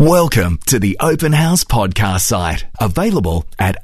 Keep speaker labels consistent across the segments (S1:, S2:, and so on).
S1: Welcome to the Open House podcast site, available at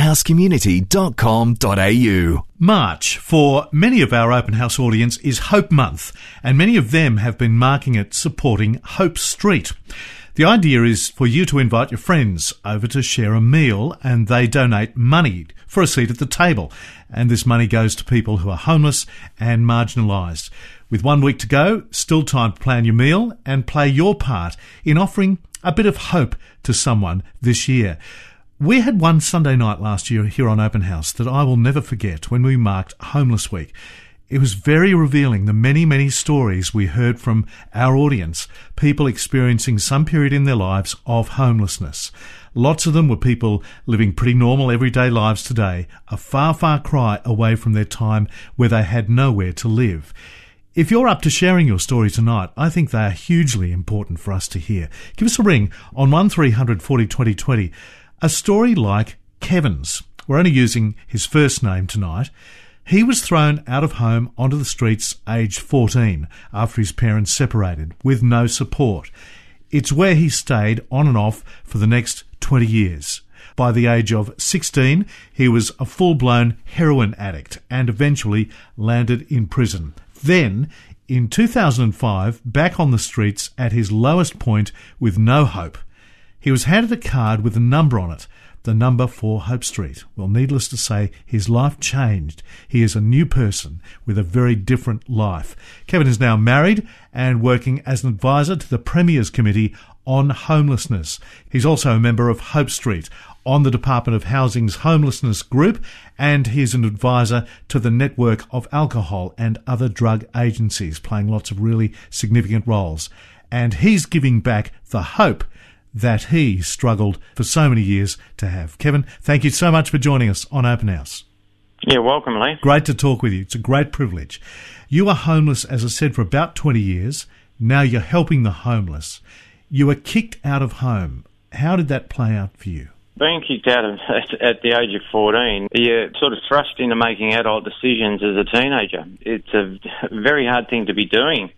S1: openhousecommunity.com.au.
S2: March, for many of our Open House audience, is Hope Month, and many of them have been marking it supporting Hope Street. The idea is for you to invite your friends over to share a meal, and they donate money for a seat at the table. And this money goes to people who are homeless and marginalised. With 1 week to go, still time to plan your meal and play your part in offering a bit of hope to someone this year. We had one Sunday night last year here on Open House that I will never forget when we marked Homeless Week. It was very revealing, the many stories we heard from our audience, people experiencing some period in their lives of homelessness. Lots of them were people living pretty normal everyday lives today, a far cry away from their time where they had nowhere to live. If you're up to sharing your story tonight, I think they are hugely important for us to hear. Give us a ring on 1300 40 20 20. A story like Kevin's. We're only using his first name tonight. He was thrown out of home onto the streets aged 14 after his parents separated with no support. It's where he stayed on and off for the next 20 years. By the age of 16, he was a full-blown heroin addict and eventually landed in prison. Then, in 2005, back on the streets at his lowest point with no hope, he was handed a card with a number on it, the number for Hope Street. Well, needless to say, his life changed. He is a new person with a very different life. Kevin is now married and working as an advisor to the Premier's Committee on Homelessness. He's also a member of Hope Street on the Department of Housing's Homelessness Group, and he's an advisor to the network of alcohol and other drug agencies, playing lots of really significant roles. And he's giving back the hope that he struggled for so many years to have. Kevin, thank you so much for joining us on Open House.
S3: Yeah, welcome, Lee.
S2: Great to talk with you. It's a great privilege. You were homeless, as I said, for about 20 years. Now you're helping the homeless. You were kicked out of home. How did that play out for you?
S3: Being kicked out of at the age of 14, you're sort of thrust into making adult decisions as a teenager. It's a very hard thing to be doing.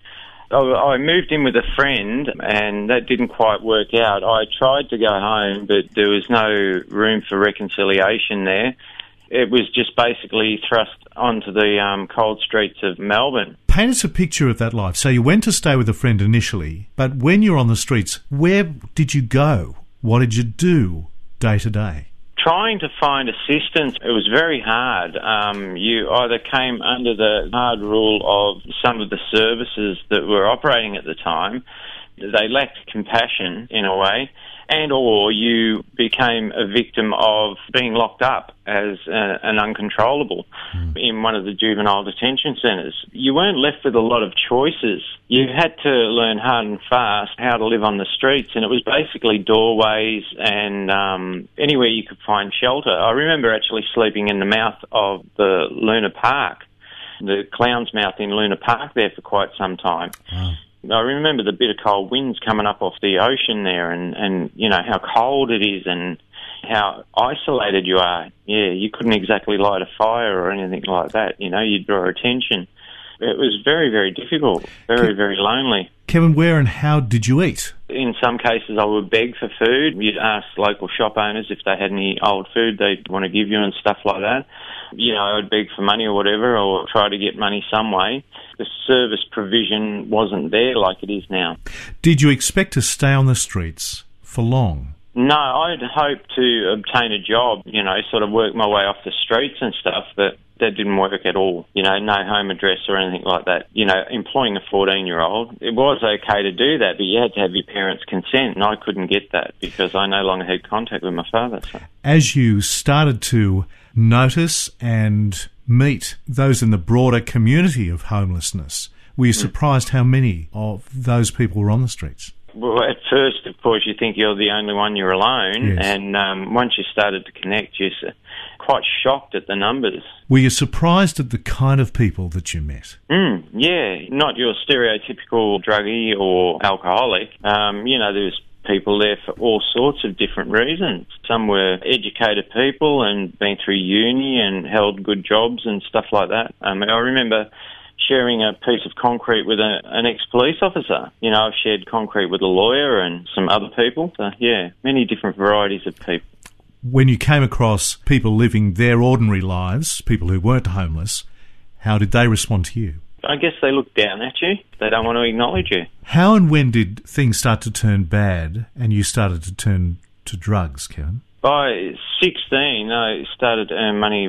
S3: I moved in with a friend, and that didn't quite work out. I tried to go home, but there was no room for reconciliation there. It was just basically thrust onto the cold streets of Melbourne.
S2: Paint us a picture of that life. So you went to stay with a friend initially, but when you're on the streets, where did you go? What did you do day to day?
S3: Trying to find assistance, it was very hard. You either came under the hard rule of some of the services that were operating at the time. They lacked compassion in a way, and or you became a victim of being locked up as an uncontrollable in one of the juvenile detention centres. You weren't left with a lot of choices. You had to learn hard and fast how to live on the streets, and it was basically doorways and anywhere you could find shelter. I remember actually sleeping in the mouth of the Luna Park, the Clown's Mouth in Luna Park there for quite some time. Wow. I remember the bitter cold winds coming up off the ocean there and you know, how cold it is and how isolated you are. Yeah, you couldn't exactly light a fire or anything like that. You know, you'd draw attention. It was very difficult, very lonely.
S2: Kevin, where and how did you eat?
S3: In some cases I would beg for food. You'd ask local shop owners if they had any old food they'd want to give you and stuff like that. You know, I would beg for money or whatever, or try to get money some way. The service provision wasn't there like it is now. Did
S2: you expect to stay on the streets for long?
S3: No, I'd hoped to obtain a job, you know, sort of work my way off the streets and stuff, but that didn't work at all. You know, no home address or anything like that. You know, employing a 14-year-old, it was okay to do that, but you had to have your parents' consent, and I couldn't get that because I no longer had contact with my father. So. As
S2: you started to notice and meet those in the broader community of homelessness, were you surprised how many of those people were on the streets?
S3: Well, at first, of course, you think you're the only one, you're alone, yes. And once you started to connect, you're quite shocked at the numbers.
S2: Were you surprised at the kind of people that you met?
S3: Yeah, not your stereotypical druggie or alcoholic. You know, there's people there for all sorts of different reasons. Some were educated people and been through uni and held good jobs and stuff like that. I remember sharing a piece of concrete with an ex-police officer. You know, I've shared concrete with a lawyer and some other people. So, yeah, many different varieties of people.
S2: When you came across people living their ordinary lives, people who weren't homeless, how did they respond to you?
S3: I guess they look down at you. They don't want to acknowledge you.
S2: How and when did things start to turn bad and you started to turn to drugs, Kevin?
S3: By 16, I started to earn money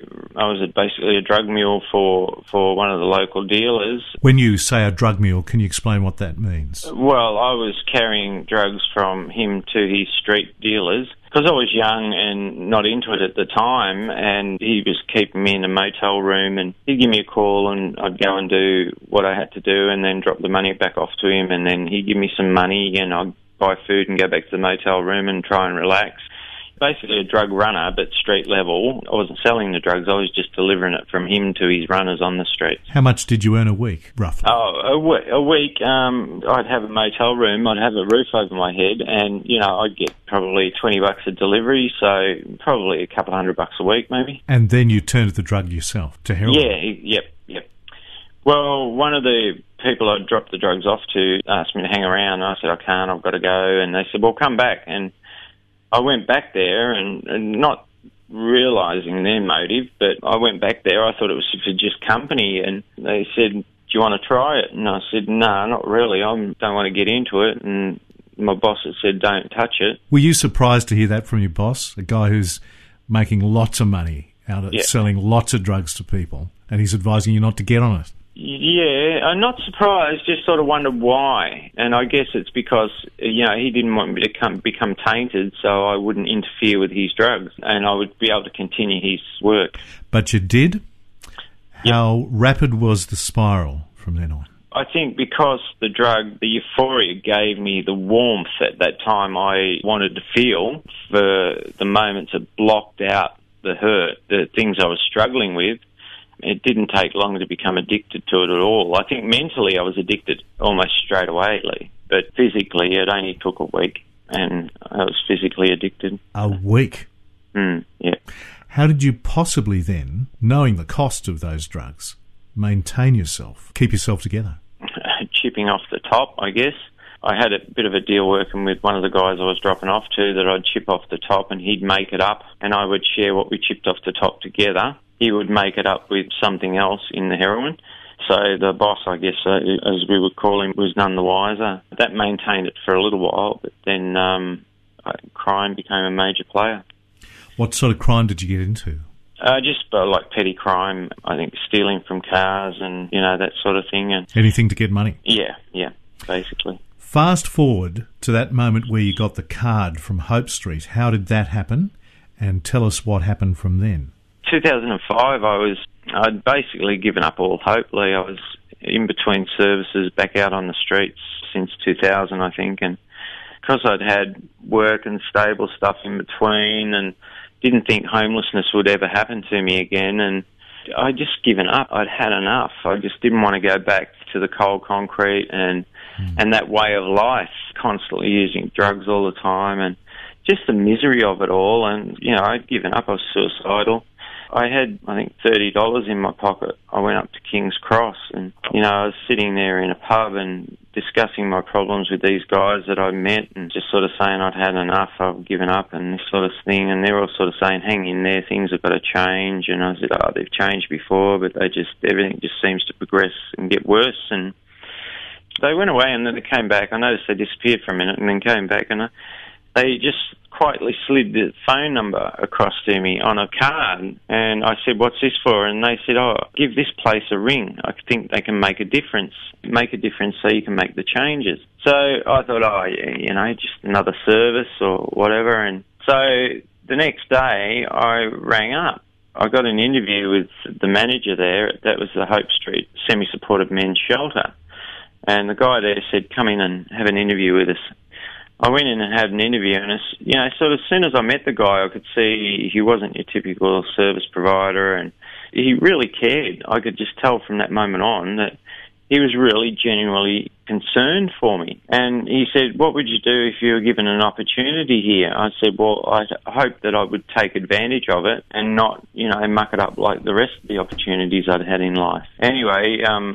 S3: I was basically a drug mule for one of the local dealers.
S2: When you say a drug mule, can you explain what that means?
S3: Well, I was carrying drugs from him to his street dealers because I was young and not into it at the time, and he was keeping me in a motel room, and he'd give me a call and I'd go and do what I had to do and then drop the money back off to him, and then he'd give me some money and I'd buy food and go back to the motel room and try and relax. Basically a drug runner, but street level. I wasn't selling the drugs, I was just delivering it from him to his runners on the streets.
S2: How much did you earn a week, roughly?
S3: A week, I'd have a motel room, I'd have a roof over my head, and, you know, I'd get probably $20 a delivery, so probably a couple $100 a week, maybe.
S2: And then you turned to the drug yourself, to heroin?
S3: Yeah, yep. Well, one of the people I'd dropped the drugs off to asked me to hang around, and I said, I can't, I've got to go, and they said, well, come back, and I went back there and not realising their motive, but I went back there. I thought it was for just company, and they said, do you want to try it? And I said, no, not really. I don't want to get into it. And my boss had said, don't touch it.
S2: Were you surprised to hear that from your boss, a guy who's making lots of money out of selling lots of drugs to people, and he's advising you not to get on it?
S3: Yeah, I'm not surprised, just sort of wondered why. And I guess it's because, you know, he didn't want me to become tainted, so I wouldn't interfere with his drugs and I would be able to continue his work.
S2: But you did?
S3: Yep.
S2: How rapid was the spiral from then on?
S3: I think because the drug, the euphoria gave me the warmth at that time I wanted to feel for the moments that blocked out the hurt, the things I was struggling with. It didn't take long to become addicted to it at all. I think mentally I was addicted almost straight away, Lee. But physically it only took a week and I was physically addicted.
S2: A week?
S3: Yeah.
S2: How did you possibly then, knowing the cost of those drugs, maintain yourself, keep yourself together?
S3: Chipping off the top, I guess. I had a bit of a deal working with one of the guys I was dropping off to that I'd chip off the top and he'd make it up and I would share what we chipped off the top together. He would make it up with something else in the heroin. So the boss, I guess, as we would call him, was none the wiser. That maintained it for a little while, but then crime became a major player.
S2: What sort of crime did you get into?
S3: Just like petty crime, I think stealing from cars and, you know, that sort of thing. And
S2: anything to get money?
S3: Yeah, basically.
S2: Fast forward to that moment where you got the card from Hope Street. How did that happen? And tell us what happened from then.
S3: 2005, I'd basically given up all hope, Lee. I was in between services, back out on the streets since 2000, I think, and because I'd had work and stable stuff in between and didn't think homelessness would ever happen to me again, and I'd just given up. I'd had enough. I just didn't want to go back to the cold concrete and that way of life, constantly using drugs all the time and just the misery of it all. And, you know, I'd given up. I was suicidal. I had, I think, $30 in my pocket. I went up to King's Cross and, you know, I was sitting there in a pub and discussing my problems with these guys that I met and just sort of saying I'd had enough, I've given up and this sort of thing. And they were all sort of saying, hang in there, things have got to change. And I said, oh, they've changed before, but everything just seems to progress and get worse. And they went away and then they came back. I noticed they disappeared for a minute and then came back and they just quietly slid the phone number across to me on a card, and I said, what's this for? And they said, oh, give this place a ring. I think they can make a difference so you can make the changes. So I thought, oh, yeah, you know, just another service or whatever. And so the next day I rang up. I got an interview with the manager there. That was the Hope Street Semi-Supported Men's Shelter. And the guy there said, come in and have an interview with us. I went in and had an interview, and you know, sort of as soon as I met the guy, I could see he wasn't your typical service provider, and he really cared. I could just tell from that moment on that he was really genuinely concerned for me. And he said, what would you do if you were given an opportunity here? I said, well, I hope that I would take advantage of it and not, muck it up like the rest of the opportunities I'd had in life. Anyway,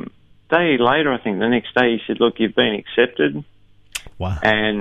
S3: day later, I think the next day, he said, look, you've been accepted.
S2: Wow.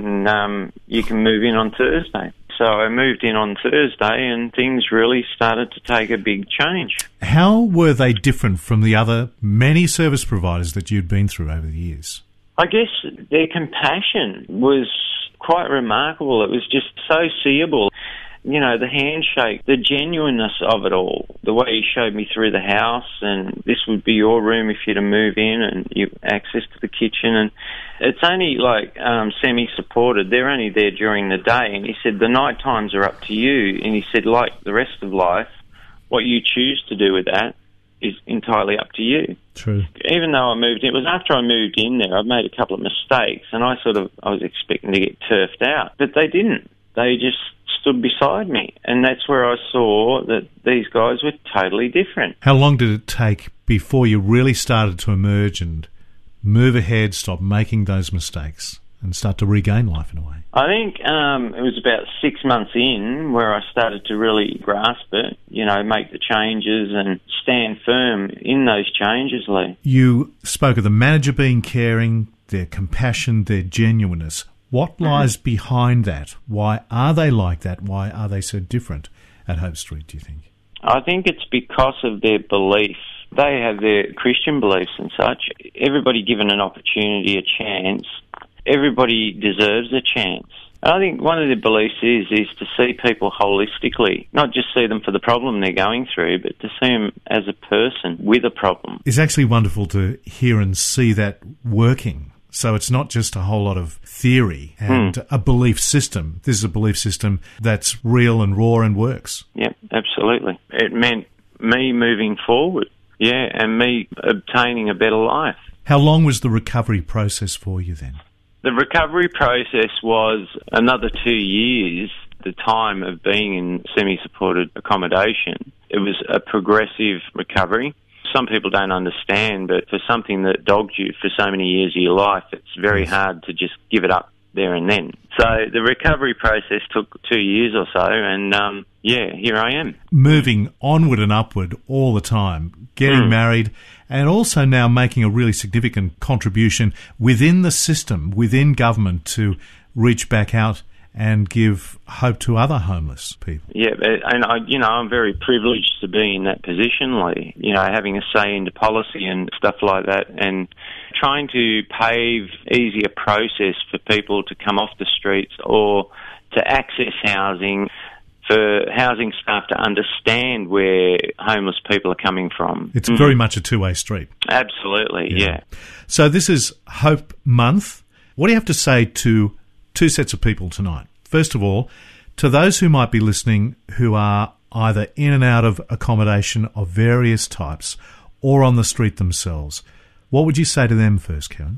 S3: And you can move in on Thursday. So I moved in on Thursday and things really started to take a big change.
S2: How were they different from the other many service providers that you'd been through over the years?
S3: I guess their compassion was quite remarkable. It was just so seeable. The handshake, the genuineness of it all, the way he showed me through the house, and this would be your room if you're to move in, and you access to the kitchen, and it's only semi-supported. They're only there during the day, and he said the night times are up to you, and he said, like the rest of life, what you choose to do with that is entirely up to you.
S2: True.
S3: Even though I moved in, it was after I moved in there, I made a couple of mistakes, and I was expecting to get turfed out, but they didn't. They just stood beside me, and that's where I saw that these guys were totally different.
S2: How long did it take before you really started to emerge and move ahead, stop making those mistakes, and start to regain life in a way?
S3: I think it was about 6 months in where I started to really grasp it, make the changes and stand firm in those changes, Lee.
S2: You spoke of the manager being caring, their compassion, their genuineness. What lies behind that? Why are they like that? Why are they so different at Hope Street, do you think?
S3: I think it's because of their belief. They have their Christian beliefs and such. Everybody given an opportunity, a chance. Everybody deserves a chance. And I think one of their beliefs is to see people holistically, not just see them for the problem they're going through, but to see them as a person with a problem.
S2: It's actually wonderful to hear and see that working. So it's not just a whole lot of theory and a belief system. This is a belief system that's real and raw and works.
S3: Yep, absolutely. It meant me moving forward, and me obtaining a better life.
S2: How long was the recovery process for you then?
S3: The recovery process was another 2 years, the time of being in semi-supported accommodation. It was a progressive recovery. Some people don't understand, but for something that dogged you for so many years of your life, it's very hard to just give it up there and then. So the recovery process took 2 years or so, and here I am.
S2: Moving onward and upward all the time, getting married, and also now making a really significant contribution within the system, within government, to reach back out and give hope to other homeless people.
S3: Yeah, and I'm very privileged to be in that position, Lee. Having a say into policy and stuff like that, and trying to pave easier process for people to come off the streets or to access housing, for housing staff to understand where homeless people are coming from.
S2: It's very much a two-way street.
S3: Absolutely, yeah.
S2: So this is Hope Month. What do you have to say to two sets of people tonight? First of all, to those who might be listening who are either in and out of accommodation of various types or on the street themselves, what would you say to them first, Kevin?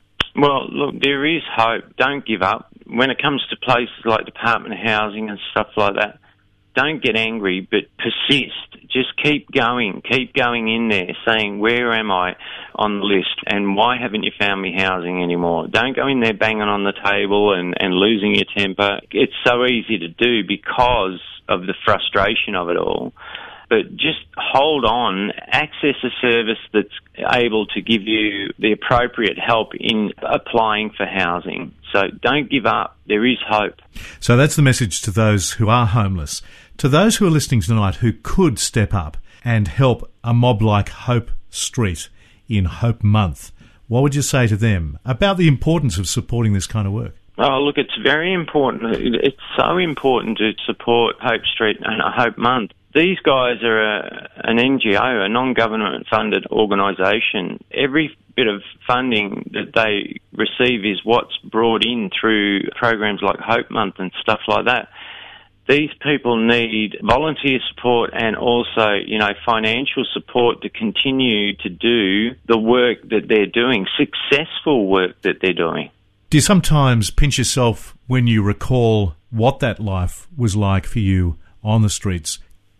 S3: Well, look, there is hope. Don't give up. When it comes to places like Department of Housing and stuff like that, don't get angry, but persist. Just keep going in there, saying, where am I on the list, and why haven't you found me housing anymore? Don't go in there banging on the table and losing your temper. It's so easy to do because of the frustration of it all. But just hold on, access a service that's able to give you the appropriate help in applying for housing. So don't give up. There is hope. So
S2: that's the message to those who are homeless. To those who are listening tonight who could step up and help a mob like Hope Street in Hope Month, what would you say to them about the importance of supporting this kind of work?
S3: Oh, look, it's very important. It's so important to support Hope Street and Hope Month. These guys are an NGO, a non-government funded organisation. Every bit of funding that they receive is what's brought in through programs like Hope Month and stuff like that. These people need volunteer support and also, financial support to continue to do the work that they're doing, successful work that they're doing.
S2: Do you sometimes pinch yourself when you recall what that life was like for you on the streets,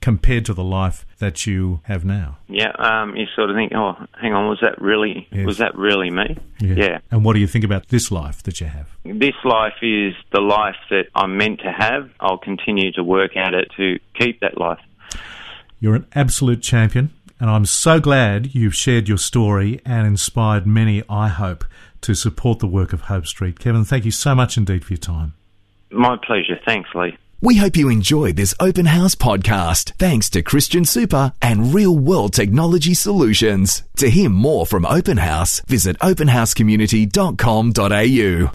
S2: compared to the life that you have now.
S3: Yeah, you sort of think, oh, hang on, was that really me? Yeah.
S2: And what do you think about this life that you have?
S3: This life is the life that I'm meant to have. I'll continue to work at it to keep that life.
S2: You're an absolute champion, and I'm so glad you've shared your story and inspired many, I hope, to support the work of Hope Street. Kevin, thank you so much indeed for your time.
S3: My pleasure. Thanks, Lee.
S1: We hope you enjoyed this Open House podcast, thanks to Christian Super and Real World Technology Solutions. To hear more from Open House, visit openhousecommunity.com.au.